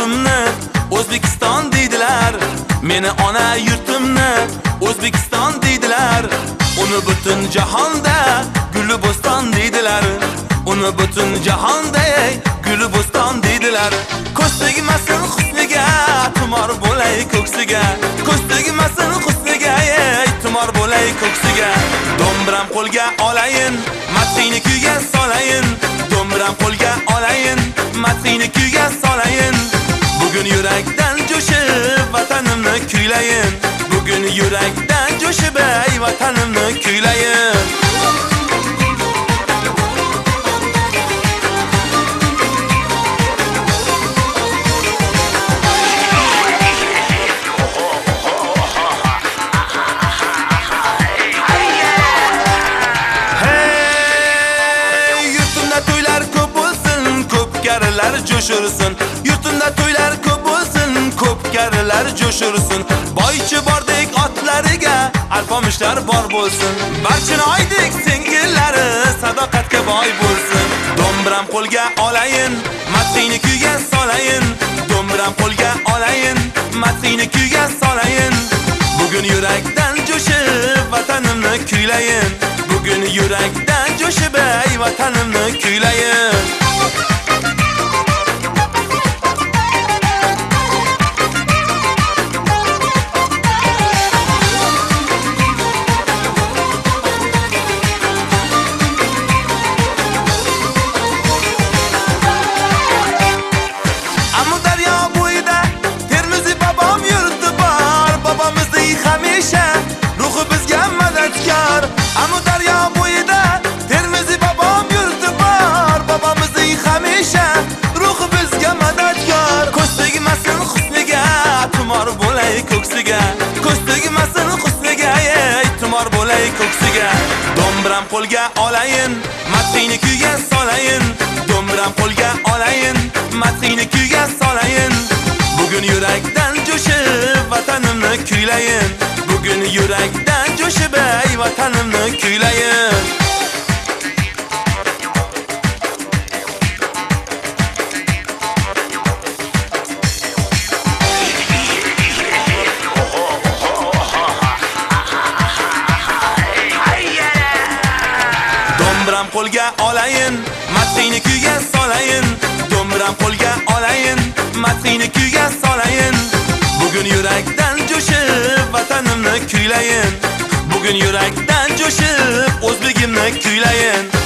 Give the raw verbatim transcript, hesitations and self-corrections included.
yurtimni O'zbekiston deydilar. Meni ona yurtimni O'zbekiston deydilar. Uni butun jahonda guli bo'ston deydilar. Uni butun jahonda guli bo'ston deydilar. Ko'z tegmasin husniga, tumor bo'lay ko'ksiga. Ko'z tegmasin husniga, tumor bo'lay ko'ksiga. Do'mbiram qo'lga olayin, matini kuyga solayin. Do'mbiram qo'lga olayin, matini kuyga solayin. Bugun yurakdan jo'shib vatanimni kuylayin. Bugun yurakdan jo'shib ey vatanimni kuylayin. Ko'pkarilar jo'shursin, yurtimda to'ylar ko'p bo'lsin, ko'pkarilar jo'shursin. Boychi bordek otlariga alpomishlar bor bo'lsin. Barchinoydek singillari sadoqatga boy bo'lsin. Do'mbiram qo'lga olayin, matini kuyga solayin. Do'mbiram qo'lga olayin, matini kuyga solayin. Bugun yurakdan jo'shib vatanimni kuylayin. Bugun yurakdan jo'shib ey vatanimni kuylayin. Hamisha ruhi bizga madadkor. Amu daryo bo'yida Termiziy bobom yurti bor. Bobomizning hamisha ruhi bizga madadkor. Ko'z tegmasin husniga, tumor bo'lay ko'ksiga. Ko'z tegmasin husniga, ey tumor bo'lay ko'ksiga. Do'mbiram qo'lga olayin, matini kuyga solayin. Do'mbiram qo'lga olayin, matini kuyga solayin. Bugun yurakdan jo'shib vatanimni kuylayin. Bugun yurakdan jo'shib ey vatanimni kuylayin. Do'mbiram qo'lga olayin, matini kuyga solayin. Do'mbiram qo'lga olayin, matini kuyga solayin. Bugun yurakdan jo'shib vatanimni kuylayin. Bugun yurakdan jo'shib o'zbegimni kuylayin.